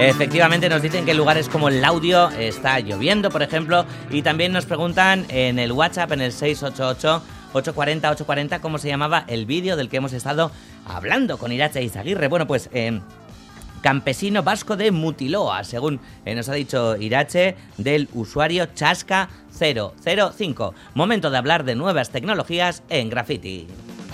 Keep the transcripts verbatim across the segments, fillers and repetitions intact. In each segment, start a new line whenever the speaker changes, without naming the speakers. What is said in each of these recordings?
Efectivamente, nos dicen que en lugares como el Laudio está lloviendo, por ejemplo, y también nos preguntan en el WhatsApp, en el seis ocho ocho, ocho cuatro cero, ocho cuatro cero, cómo se llamaba el vídeo del que hemos estado hablando con Irache Izaguirre. Bueno, pues... Eh, Campesino vasco de Mutiloa, según eh, nos ha dicho Irache, del usuario Chasca cero cero cinco. Momento de hablar de nuevas tecnologías en Graffiti.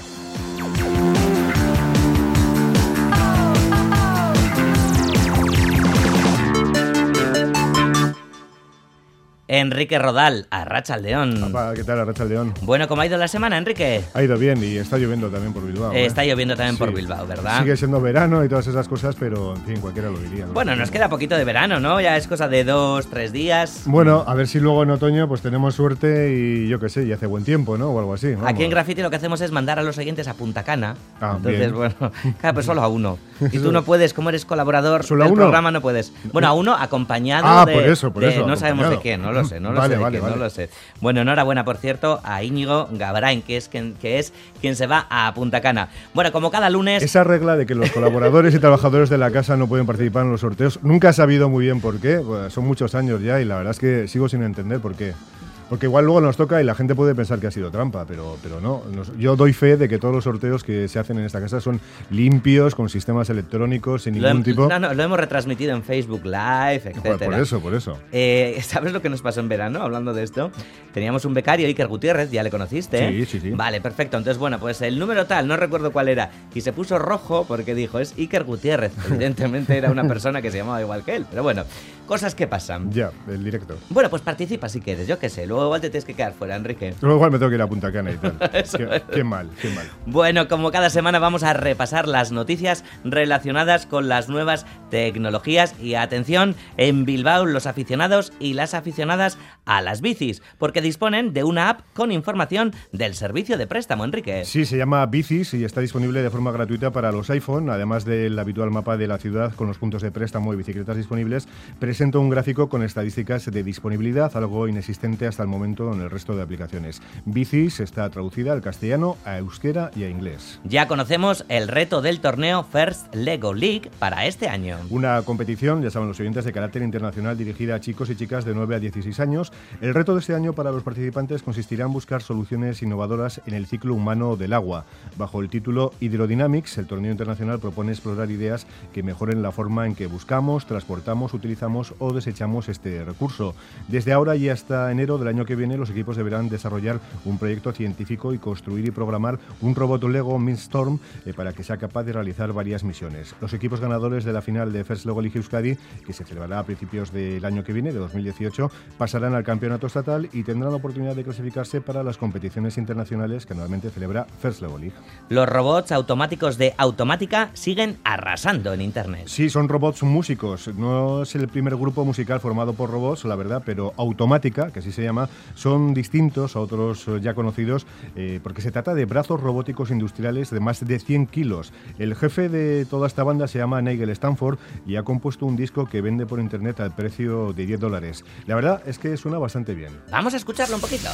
Enrique Rodal, Arratsaldeón.
Papá, ¿qué tal, Arratsaldeón?
Bueno, ¿cómo ha ido la semana, Enrique?
Ha ido bien y está lloviendo también por Bilbao.
Eh,
¿eh?
Está lloviendo también
sí.
por Bilbao, ¿verdad?
Sigue siendo verano y todas esas cosas, pero en fin, cualquiera lo diría, ¿no?
Bueno, nos queda poquito de verano, ¿no? Ya es cosa de dos, tres días.
Bueno, a ver si luego en otoño pues tenemos suerte y yo qué sé, y hace buen tiempo, ¿no? O algo así. Vamos.
Aquí en Graffiti lo que hacemos es mandar a los oyentes a Punta Cana.
Ah,
Entonces,
bien.
bueno, claro, pues solo a uno. Y tú no puedes, como eres colaborador
¿Solo
del
a uno?
programa, no puedes. Bueno, a uno acompañado
ah,
de...
por eso, por
de-
eso,
no sabemos de
acompañado.
quién, no lo sé, no lo
Vale,
sé de
vale,
quién,
vale.
no lo sé. Bueno, enhorabuena, por cierto, a Íñigo Gabrain, que es quien, que es quien se va a Punta Cana. Bueno, como cada lunes...
Esa regla de que los colaboradores y trabajadores de la casa no pueden participar en los sorteos, nunca he sabido muy bien por qué. Pues son muchos años ya y la verdad es que sigo sin entender por qué. Porque igual luego nos toca y la gente puede pensar que ha sido trampa, pero, pero no. Nos- yo doy fe de que todos los sorteos que se hacen en esta casa son limpios, con sistemas electrónicos, sin
Lo,
ningún
hem-
tipo...
no, no, lo hemos retransmitido en Facebook Live, etcétera.
por, por eso, por eso.
Eh, ¿Sabes lo que nos pasó en verano hablando de esto? Teníamos un becario, Iker Gutiérrez, ya le conociste.
Sí, sí, sí.
Vale, perfecto. Entonces, bueno, pues el número tal, no recuerdo cuál era, y se puso rojo porque dijo, es Iker Gutiérrez. Evidentemente era una persona que se llamaba igual que él, pero bueno, cosas que pasan.
Ya, el directo.
Bueno, pues participa si quieres, yo qué sé, luego igual te tienes que quedar fuera, Enrique.
Luego igual me tengo que ir a Punta Cana y tal.
Eso
qué,
es.
qué mal, qué mal.
Bueno, como cada semana vamos a repasar las noticias relacionadas con las nuevas tecnologías y atención, en Bilbao los aficionados y las aficionadas a las bicis, porque disponen de una app con información del servicio de préstamo, Enrique.
Sí, se llama Bicis y está disponible de forma gratuita para los iPhone, además del habitual mapa de la ciudad con los puntos de préstamo y bicicletas disponibles. Presenta un gráfico con estadísticas de disponibilidad, algo inexistente hasta el momento en el resto de aplicaciones. Bicis está traducida al castellano, a euskera y a inglés.
Ya conocemos el reto del torneo First Lego League para este año.
Una competición, ya saben los oyentes, de carácter internacional dirigida a chicos y chicas de nueve a dieciséis años. El reto de este año para los participantes consistirá en buscar soluciones innovadoras en el ciclo humano del agua. Bajo el título Hydrodynamics, el torneo internacional propone explorar ideas que mejoren la forma en que buscamos, transportamos, utilizamos o desechamos este recurso. Desde ahora y hasta enero del año que viene, los equipos deberán desarrollar un proyecto científico y construir y programar un robot Lego Mindstorm eh, para que sea capaz de realizar varias misiones. Los equipos ganadores de la final de First Lego League Euskadi, que se celebrará a principios del año que viene, de dos mil dieciocho, pasarán al campeonato estatal y tendrán la oportunidad de clasificarse para las competiciones internacionales que anualmente celebra First Lego League.
Los robots automáticos de Automática siguen arrasando en Internet.
Sí, son robots músicos. No es el primer grupo musical formado por robots, la verdad, pero Automática, que así se llama, son distintos a otros eh, ya conocidos eh, porque se trata de brazos robóticos industriales de más de cien kilos. El jefe de toda esta banda se llama Nigel Stanford y ha compuesto un disco que vende por internet al precio de diez dólares. La verdad es que suena bastante bien.
Vamos a escucharlo un poquito.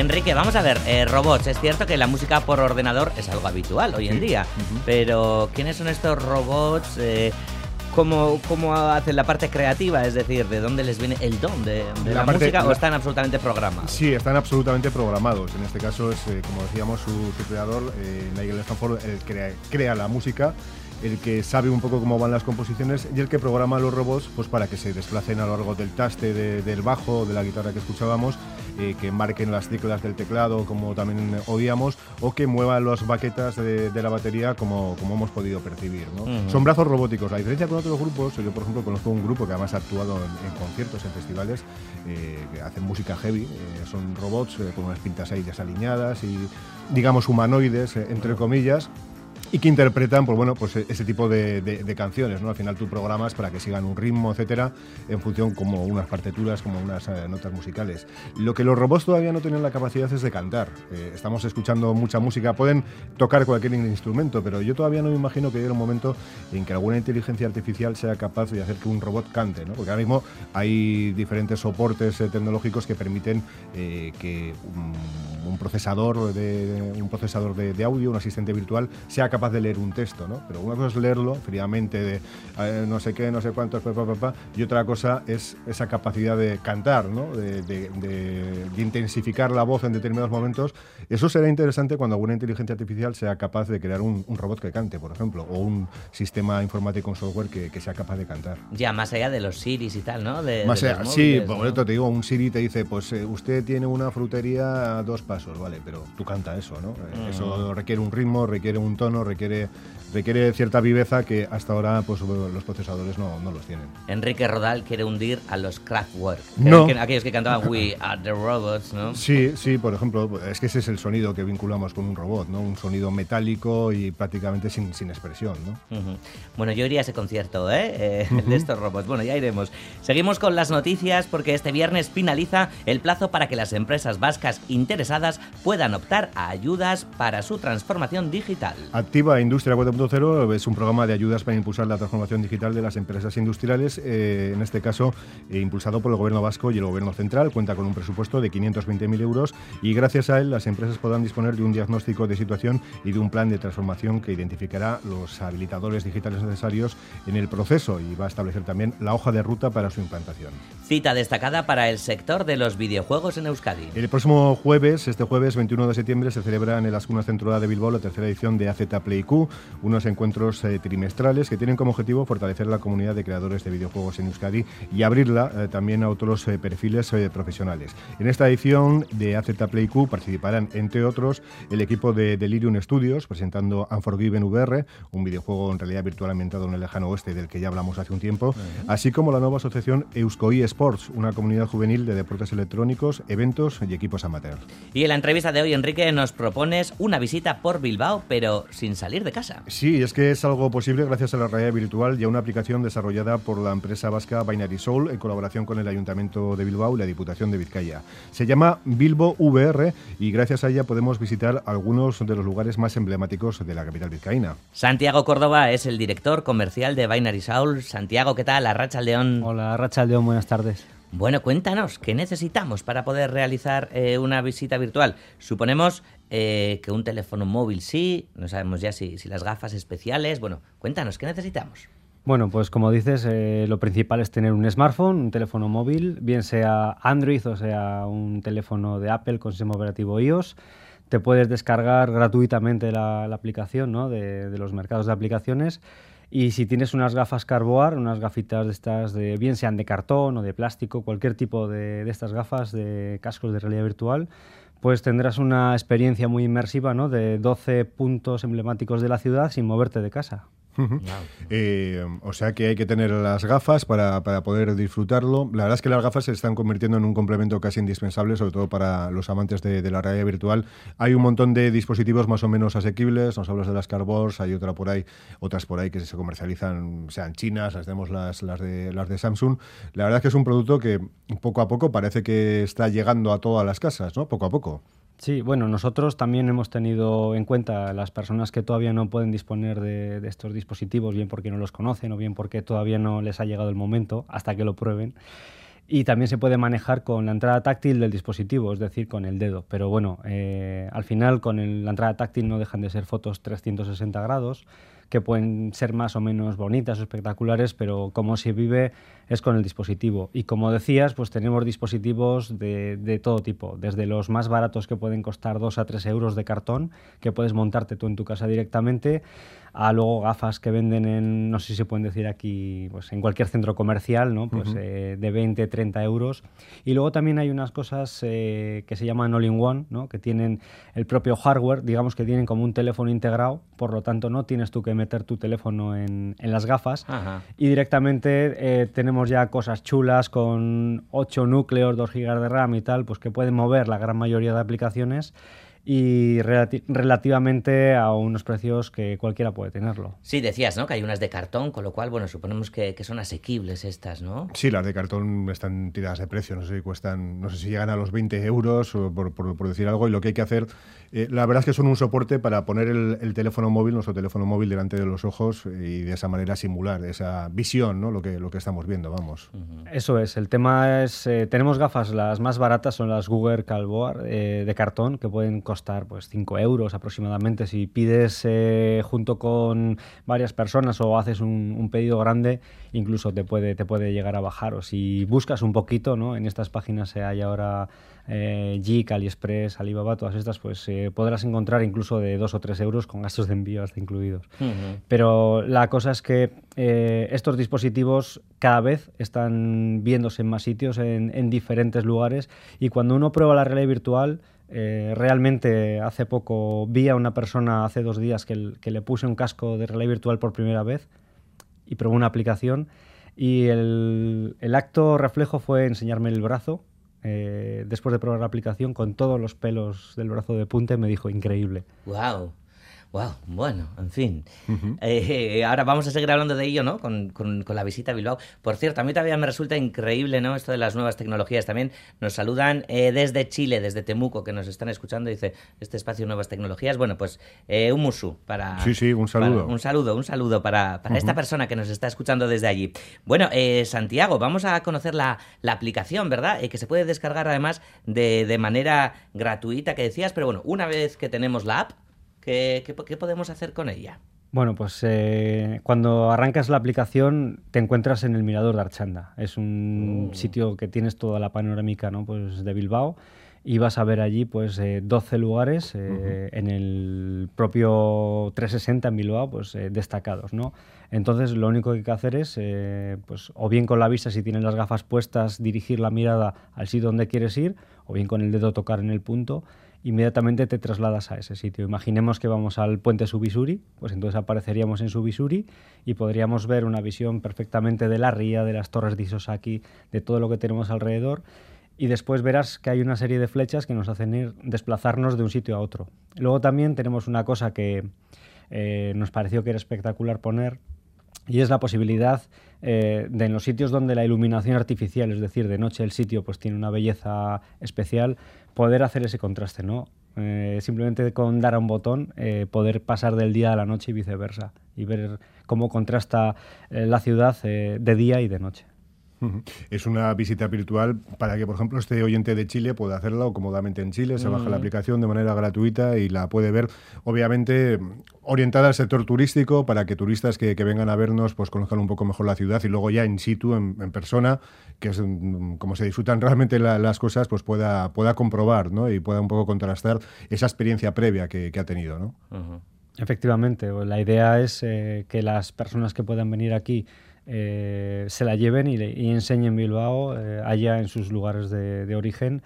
Enrique, vamos a ver, eh, robots. Es cierto que la música por ordenador es algo habitual hoy en
Sí.
día, uh-huh. pero ¿quiénes son estos robots? Eh, ¿Cómo, ¿Cómo hacen la parte creativa? Es decir, ¿de dónde les viene el don de, de la, la parte, música la, o están absolutamente programados?
Sí, están absolutamente programados. En este caso es, eh, como decíamos, su, su creador, eh, Nigel Stanford, el que crea, crea la música, el que sabe un poco cómo van las composiciones y el que programa a los robots pues, para que se desplacen a lo largo del taste de, del bajo, de la guitarra que escuchábamos, eh, que marquen las teclas del teclado como también oíamos, o que muevan las baquetas de, de la batería como, como hemos podido percibir, ¿no? Uh-huh. Son brazos robóticos. La diferencia con otros grupos, yo por ejemplo conozco un grupo que además ha actuado en, en conciertos, en festivales, eh, que hacen música heavy, eh, son robots eh, con unas pintas ahí desaliñadas y digamos humanoides, eh, entre comillas, y que interpretan pues, bueno, pues ese tipo de, de, de canciones, ¿no? Al final tú programas para que sigan un ritmo, etcétera, en función como unas partituras, como unas eh, notas musicales. Lo que los robots todavía no tienen la capacidad es de cantar. Eh, estamos escuchando mucha música, pueden tocar cualquier instrumento, pero yo todavía no me imagino que llegue un momento en que alguna inteligencia artificial sea capaz de hacer que un robot cante, ¿no? Porque ahora mismo hay diferentes soportes eh, tecnológicos que permiten eh, que un, un procesador, de, un procesador de, de audio, un asistente virtual, sea capaz de leer un texto, ¿no? Pero una cosa es leerlo fríamente de eh, no sé qué, no sé cuántos, pa, pa, pa, pa, y otra cosa es esa capacidad de cantar, ¿no? De, de, de, de intensificar la voz en determinados momentos. Eso será interesante cuando alguna inteligencia artificial sea capaz de crear un, un robot que cante, por ejemplo, o un sistema informático, un software que, que sea capaz de cantar.
Ya, más allá de los Siris y tal, ¿no? De,
más
de
allá,
los
sí,
móviles,
por
¿no?
esto te digo, un Siri te dice, pues eh, usted tiene una frutería a dos pasos, vale, pero tú canta eso, ¿no? Mm. Eso requiere un ritmo, requiere un tono, requiere, requiere cierta viveza que hasta ahora pues, los procesadores no, no los tienen.
Enrique Rodal quiere hundir a los Kraftwerk,
no.
que, aquellos que cantaban We Are The Robots, ¿no?
Sí, sí, por ejemplo, es que ese es el sonido que vinculamos con un robot, ¿no? Un sonido metálico y prácticamente sin, sin expresión, ¿no?
Uh-huh. Bueno, yo iría a ese concierto, ¿eh? eh uh-huh. de estos robots. Bueno, ya iremos. Seguimos con las noticias porque este viernes finaliza el plazo para que las empresas vascas interesadas puedan optar a ayudas para su transformación digital.
Activa Industria cuatro punto cero es un programa de ayudas para impulsar la transformación digital de las empresas industriales, eh, en este caso eh, impulsado por el Gobierno vasco y el Gobierno central. Cuenta con un presupuesto de quinientos veinte mil euros y gracias a él las empresas podrán disponer de un diagnóstico de situación y de un plan de transformación que identificará los habilitadores digitales necesarios en el proceso y va a establecer también la hoja de ruta para su implantación.
Cita destacada para el sector de los videojuegos en Euskadi.
El próximo jueves, este jueves veintiuno de septiembre, se celebra en el Azkuna Centro A de Bilbao la tercera edición de A Z Play Q, unos encuentros eh, trimestrales que tienen como objetivo fortalecer la comunidad de creadores de videojuegos en Euskadi y abrirla eh, también a otros eh, perfiles eh, profesionales. En esta edición de A Z Play Q participarán, entre otros, el equipo de Delirium Studios, presentando Unforgiven V R, un videojuego en realidad virtual ambientado en el lejano oeste del que ya hablamos hace un tiempo, uh-huh. así como la nueva asociación Euskoi Sports, una comunidad juvenil de deportes electrónicos, eventos y equipos amateur.
Y en la entrevista de hoy, Enrique, nos propones una visita por Bilbao, pero sin salir de casa.
Sí, es que es algo posible gracias a la realidad virtual y a una aplicación desarrollada por la empresa vasca Binary Soul en colaboración con el Ayuntamiento de Bilbao y la Diputación de Vizcaya. Se llama Bilbo V R y gracias a ella podemos visitar algunos de los lugares más emblemáticos de la capital vizcaína.
Santiago Córdoba es el director comercial de Binary Soul. Santiago, ¿qué tal? Arratsaldeon.
Hola, Arratsaldeon, buenas tardes.
Bueno, cuéntanos, ¿qué necesitamos para poder realizar eh, una visita virtual? Suponemos eh, que un teléfono móvil sí, no sabemos ya si, si las gafas especiales. Bueno, cuéntanos, ¿qué necesitamos?
Bueno, pues como dices, eh, lo principal es tener un smartphone, un teléfono móvil, bien sea Android o sea un teléfono de Apple con sistema operativo iOS. Te puedes descargar gratuitamente la, la aplicación, ¿no? de, de los mercados de aplicaciones. Y si tienes unas gafas Carboar, unas gafitas de estas, de, bien sean de cartón o de plástico, cualquier tipo de, de estas gafas de cascos de realidad virtual, pues tendrás una experiencia muy inmersiva, ¿no? de doce puntos emblemáticos de la ciudad sin moverte de casa.
Uh-huh. Wow. Eh, o sea que hay que tener las gafas para, para poder disfrutarlo. La verdad es que las gafas se están convirtiendo en un complemento casi indispensable, sobre todo para los amantes de, de la realidad virtual. Hay un montón de dispositivos más o menos asequibles. Nos hablas de las Carboars, hay otra por ahí, otras por ahí que se comercializan, sean chinas, las tenemos las, las, de, las de Samsung. La verdad es que es un producto que poco a poco parece que está llegando a todas las casas, ¿no? Poco a poco.
Sí, bueno, nosotros también hemos tenido en cuenta las personas que todavía no pueden disponer de, de estos dispositivos, bien porque no los conocen o bien porque todavía no les ha llegado el momento hasta que lo prueben. Y también se puede manejar con la entrada táctil del dispositivo, es decir, con el dedo. Pero bueno, eh, al final con el, la entrada táctil no dejan de ser fotos trescientos sesenta grados, que pueden ser más o menos bonitas o espectaculares, pero como se vive es con el dispositivo. Y como decías, pues tenemos dispositivos de, de todo tipo, desde los más baratos que pueden costar dos a tres euros de cartón, que puedes montarte tú en tu casa directamente, a luego gafas que venden en, no sé si se pueden decir aquí, pues en cualquier centro comercial, ¿no? Pues uh-huh. eh, de veinte, treinta euros. Y luego también hay unas cosas eh, que se llaman all-in-one, ¿no? Que tienen el propio hardware, digamos que tienen como un teléfono integrado, por lo tanto no tienes tú que meter tu teléfono en, en las gafas.
Ajá.
Y directamente eh, tenemos ya cosas chulas con ocho núcleos, dos gigas de RAM y tal, pues que pueden mover la gran mayoría de aplicaciones y relati- relativamente a unos precios que cualquiera puede tenerlo.
Sí, decías, ¿no? Que hay unas de cartón, con lo cual, bueno, suponemos que, que son asequibles estas, ¿no?
Sí, las de cartón están tiradas de precio, no sé si cuestan, no sé si llegan a los veinte euros, o por, por, por decir algo, y lo que hay que hacer, eh, la verdad es que son un soporte para poner el, el teléfono móvil, nuestro teléfono móvil delante de los ojos y de esa manera simular esa visión, ¿no? Lo que, lo que estamos viendo, vamos.
Uh-huh. Eso es, el tema es, eh, tenemos gafas, las más baratas son las Google Calboar eh, de cartón, que pueden costar pues cinco euros aproximadamente. Si pides eh, junto con varias personas o haces un, un pedido grande, incluso te puede, te puede llegar a bajar. O si buscas un poquito, ¿no? En estas páginas hay ahora eh, Geek, AliExpress, Alibaba, todas estas, pues eh, podrás encontrar incluso de dos o tres euros con gastos de envío hasta incluidos. Uh-huh. Pero la cosa es que eh, estos dispositivos cada vez están viéndose en más sitios, en, en diferentes lugares, y cuando uno prueba la realidad virtual, Eh, realmente hace poco vi a una persona, hace dos días, que, el, que le puse un casco de realidad virtual por primera vez y probó una aplicación, y el, el acto reflejo fue enseñarme el brazo. Eh, después de probar la aplicación, con todos los pelos del brazo de punta, me dijo increíble.
¡Wow! Wow, bueno, en fin. Uh-huh. Eh, ahora vamos a seguir hablando de ello, ¿no? Con, con, con la visita a Bilbao. Por cierto, a mí todavía me resulta increíble, ¿no? Esto de las nuevas tecnologías. También nos saludan eh, desde Chile, desde Temuco, que nos están escuchando. Dice, este espacio Nuevas Tecnologías. Bueno, pues eh, un musu para...
Sí, sí, un saludo.
Para, un saludo, un saludo para, para uh-huh. esta persona que nos está escuchando desde allí. Bueno, eh, Santiago, vamos a conocer la, la aplicación, ¿verdad? Eh, que se puede descargar además de, de manera gratuita, que decías. Pero bueno, una vez que tenemos la app, ¿Qué, qué, ¿Qué podemos hacer con ella?
Bueno, pues eh, cuando arrancas la aplicación te encuentras en el Mirador de Archanda. Es un oh. sitio que tienes toda la panorámica, ¿no? Pues de Bilbao, y vas a ver allí pues eh, doce lugares eh, uh-huh. en el propio trescientos sesenta en Bilbao, pues eh, destacados, ¿no? Entonces lo único que hay que hacer es, eh, pues o bien con la vista, si tienes las gafas puestas, dirigir la mirada al sitio donde quieres ir, o bien con el dedo tocar en el punto. Inmediatamente te trasladas a ese sitio. Imaginemos que vamos al puente Subisuri, pues entonces apareceríamos en Subisuri y podríamos ver una visión perfectamente de la ría, de las torres de Isosaki, de todo lo que tenemos alrededor, y después verás que hay una serie de flechas que nos hacen ir, desplazarnos de un sitio a otro. Luego también tenemos una cosa que eh, nos pareció que era espectacular poner, y es la posibilidad eh, de, en los sitios donde la iluminación artificial, es decir, de noche el sitio pues tiene una belleza especial, poder hacer ese contraste, ¿no? Eh, simplemente con dar a un botón eh, poder pasar del día a la noche y viceversa, y ver cómo contrasta eh, la ciudad eh, de día y de noche.
Es una visita virtual para que, por ejemplo, este oyente de Chile pueda hacerla cómodamente en Chile, se baja mm. la aplicación de manera gratuita y la puede ver, obviamente orientada al sector turístico, para que turistas que, que vengan a vernos pues conozcan un poco mejor la ciudad, y luego ya in situ, en, en persona, que es como se disfrutan realmente la, las cosas, pues pueda, pueda comprobar, ¿no? Y pueda un poco contrastar esa experiencia previa que, que ha tenido, ¿no?
Uh-huh. Efectivamente, la idea es eh, que las personas que puedan venir aquí Eh, se la lleven y, y enseñen Bilbao eh, allá en sus lugares de, de origen,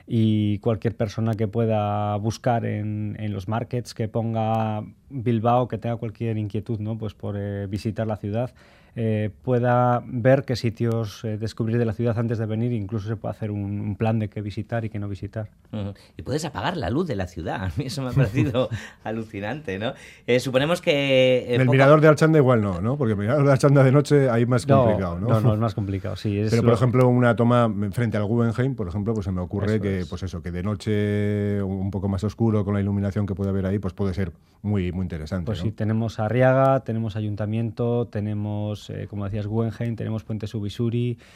y cualquier persona que pueda buscar en, en los markets, que ponga Bilbao, que tenga cualquier inquietud, ¿no? Pues por eh, visitar la ciudad, eh, pueda ver qué sitios eh, descubrir de la ciudad antes de venir. Incluso se puede hacer un, un plan de qué visitar y qué no visitar.
Uh-huh. Y puedes apagar la luz de la ciudad. A mí eso me ha parecido alucinante, ¿no? Eh, suponemos que...
Eh, el poco... Mirador de Archanda igual no, ¿no? Porque el Mirador de Archanda de noche ahí más
no,
complicado, ¿no?
No, no, es más complicado, sí. Es
Pero, por
lo...
ejemplo, una toma frente al Guggenheim, por ejemplo, pues se me ocurre
eso
que,
es.
pues eso, que de noche un poco más oscuro, con la iluminación que puede haber ahí, pues puede ser muy, muy interesante,
Pues
¿no?
sí, tenemos Arriaga, tenemos Ayuntamiento, tenemos, eh, como decías, Guggenheim, tenemos Puente Subisuri,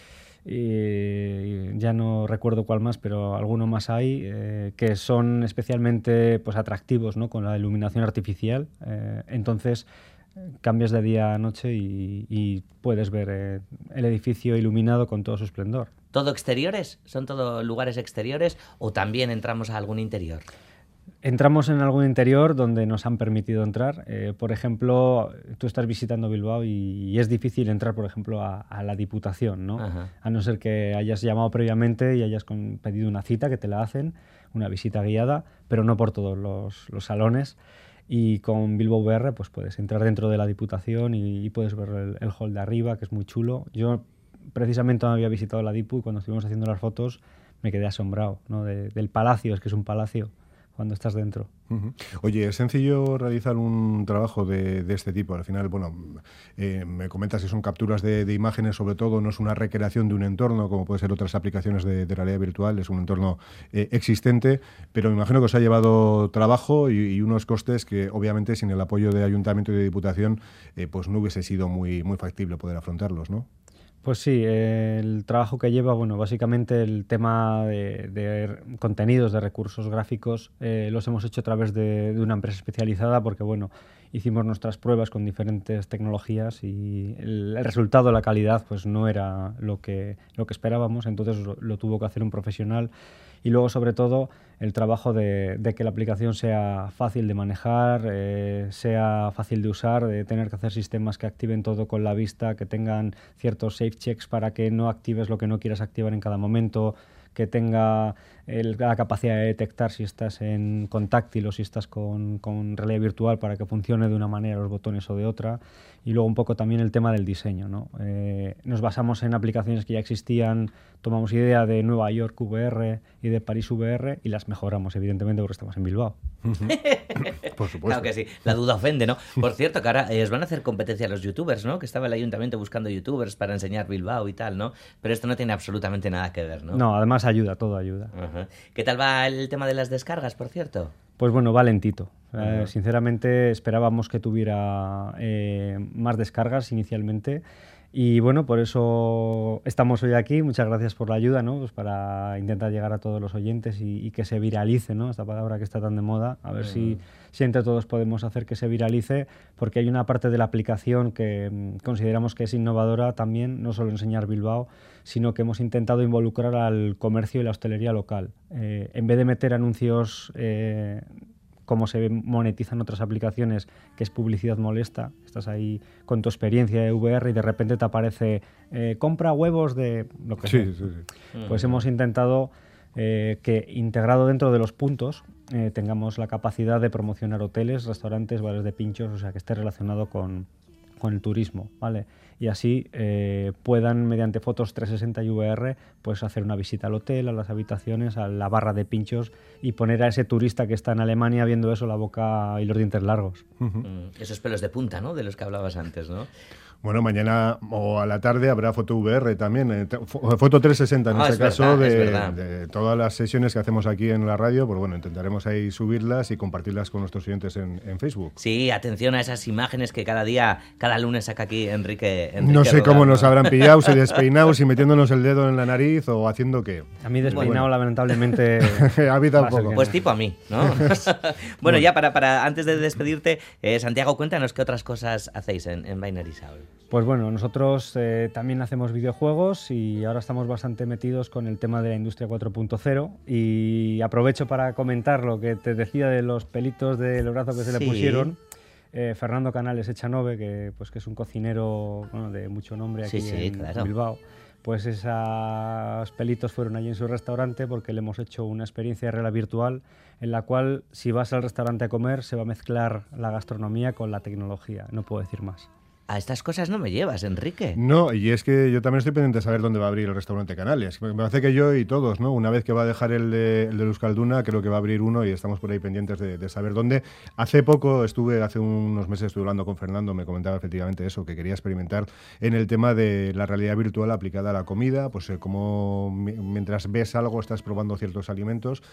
y ya no recuerdo cuál más, pero alguno más hay, eh, que son especialmente pues, atractivos, ¿no? Con la iluminación artificial. Eh, entonces cambias de día a noche y, y puedes ver eh, el edificio iluminado con todo su esplendor.
¿Todo exteriores? ¿Son todo lugares exteriores o también entramos a algún interior?
Entramos en algún interior donde nos han permitido entrar. Eh, por ejemplo, tú estás visitando Bilbao y, y es difícil entrar, por ejemplo, a, a la Diputación, ¿no?
Ajá.
A no ser que hayas llamado previamente y hayas con, pedido una cita, que te la hacen, una visita guiada, pero no por todos los, los salones. Y con Bilbao V R pues puedes entrar dentro de la Diputación y, y puedes ver el, el hall de arriba, que es muy chulo. Yo precisamente no había visitado la Dipu y cuando estuvimos haciendo las fotos me quedé asombrado, ¿no? de, del palacio, es que es un palacio cuando estás dentro.
Uh-huh. Oye, ¿es sencillo realizar un trabajo de, de este tipo? Al final, bueno, eh, me comentas que son capturas de, de imágenes, sobre todo, no es una recreación de un entorno, como puede ser otras aplicaciones de, de realidad virtual, es un entorno eh, existente, pero me imagino que os ha llevado trabajo y, y unos costes que, obviamente, sin el apoyo de Ayuntamiento y de Diputación, eh, pues no hubiese sido muy, muy factible poder afrontarlos, ¿no?
Pues sí, eh, el trabajo que lleva, bueno, básicamente el tema de, de contenidos, de recursos gráficos, eh, los hemos hecho a través de, de una empresa especializada porque, bueno, hicimos nuestras pruebas con diferentes tecnologías y el, el resultado, la calidad, pues no era lo que, lo que esperábamos, entonces lo, lo tuvo que hacer un profesional. Y luego, sobre todo, el trabajo de, de que la aplicación sea fácil de manejar, eh, sea fácil de usar, de tener que hacer sistemas que activen todo con la vista, que tengan ciertos safe checks para que no actives lo que no quieras activar en cada momento, que tenga el, la capacidad de detectar si estás en, con táctil o si estás con, con realidad virtual para que funcione de una manera los botones o de otra. Y luego un poco también el tema del diseño, ¿no? Eh, nos basamos en aplicaciones que ya existían, tomamos idea de Nueva York V R y de París V R y las mejoramos, evidentemente, porque estamos en Bilbao.
Por supuesto.
Claro que sí, la duda ofende, ¿no? Por cierto, que ahora eh, os van a hacer competencia a los youtubers, ¿no? Que estaba el ayuntamiento buscando youtubers para enseñar Bilbao y tal, ¿no? Pero esto no tiene absolutamente nada que ver, ¿no?
No, además ayuda, todo ayuda.
Ajá. ¿Qué tal va el tema de las descargas, por cierto?
Pues bueno, va lentito. Eh,
Uh-huh.
Sinceramente esperábamos que tuviera eh, más descargas inicialmente y bueno, por eso estamos hoy aquí. Muchas gracias por la ayuda, ¿no? Pues para intentar llegar a todos los oyentes y, y que se viralice, ¿no? Esta palabra que está tan de moda. A ver uh-huh. si, si entre todos podemos hacer que se viralice, porque hay una parte de la aplicación que mm, consideramos que es innovadora también, no solo enseñar Bilbao, sino que hemos intentado involucrar al comercio y la hostelería local. Eh, en vez de meter anuncios eh, como se monetizan otras aplicaciones, que es publicidad molesta, estás ahí con tu experiencia de V R y de repente te aparece eh, compra huevos de lo que
sí,
sea.
Sí, sí.
Pues
uh-huh.
hemos intentado eh, que integrado dentro de los puntos eh, tengamos la capacidad de promocionar hoteles, restaurantes, bares de pinchos, o sea, que esté relacionado con, con el turismo, ¿vale? Y así eh, puedan, mediante fotos trescientos sesenta y V R, pues hacer una visita al hotel, a las habitaciones, a la barra de pinchos y poner a ese turista que está en Alemania viendo eso la boca y los dientes largos.
Uh-huh. Esos pelos de punta, ¿no? De los que hablabas antes, ¿no?
Bueno, mañana o a la tarde habrá foto V R también, eh, foto trescientos sesenta en
ah,
este caso,
verdad,
de, de todas las sesiones que hacemos aquí en la radio, pues bueno, intentaremos ahí subirlas y compartirlas con nuestros oyentes en, en Facebook.
Sí, atención a esas imágenes que cada día, cada lunes saca aquí Enrique, Enrique
No sé
Rodal,
cómo
¿no?
nos habrán pillado, si despeinados, si metiéndonos el dedo en la nariz o haciendo qué.
A mí despeinado,
bueno.
lamentablemente...
a mí tampoco.
Pues tipo a mí, ¿no? bueno, bueno, ya para, para antes de despedirte, eh, Santiago, cuéntanos qué otras cosas hacéis en, en Binary Soul.
Pues bueno, nosotros eh, también hacemos videojuegos y ahora estamos bastante metidos con el tema de la industria cuatro punto cero y aprovecho para comentar lo que te decía de los pelitos del brazo que se
sí.
le pusieron. Eh, Fernando Canales Echanove, que, pues, que es un cocinero bueno, de mucho nombre aquí
sí, sí,
en
claro.
Bilbao, pues esos pelitos fueron allí en su restaurante porque le hemos hecho una experiencia de realidad virtual en la cual si vas al restaurante a comer se va a mezclar la gastronomía con la tecnología, no puedo decir más.
A estas cosas no me llevas, Enrique.
No, y es que yo también estoy pendiente de saber dónde va a abrir el restaurante Canales. Me parece que yo y todos, ¿no? Una vez que va a dejar el de, el de Euskalduna, creo que va a abrir uno y estamos por ahí pendientes de, de saber dónde. Hace poco estuve, hace unos meses estuve hablando con Fernando, me comentaba efectivamente eso, que quería experimentar en el tema de la realidad virtual aplicada a la comida, pues eh, como mientras ves algo estás probando ciertos alimentos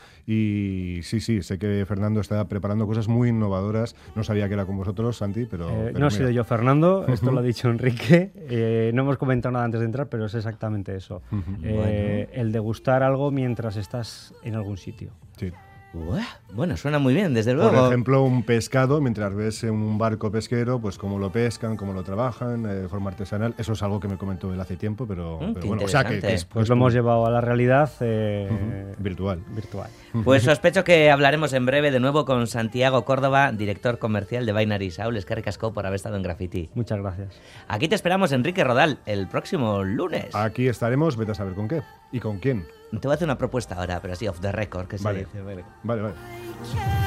y sí, sí, sé que Fernando está preparando cosas muy innovadoras. No sabía que era con vosotros, Santi, pero...
Eh,
pero
no he sido yo, Fernando. eso, esto lo ha dicho Enrique. Eh, no hemos comentado nada antes de entrar, pero es exactamente eso. Eh,
Bueno.
El degustar algo mientras estás en algún sitio.
Sí.
Uah, bueno, suena muy bien, desde luego.
Por ejemplo, un pescado, mientras ves en un barco pesquero, pues cómo lo pescan, cómo lo trabajan, eh, de forma artesanal. Eso es algo que me comentó él hace tiempo, pero,
Mm,
pero
qué
bueno, o sea que, que es,
Pues lo hemos llevado a la realidad eh,
Ujú, virtual.
virtual.
Pues sospecho que hablaremos en breve de nuevo con Santiago Córdoba, director comercial de Binary Soul. Es que ricasco por haber estado en Graffiti.
Muchas gracias.
Aquí te esperamos, Enrique Rodal, el próximo lunes.
Aquí estaremos, vete a saber con qué y con quién.
Te voy a hacer una propuesta ahora, pero así off the record, que
Vale.
se dice. Vale.
Vale, vale.
Care.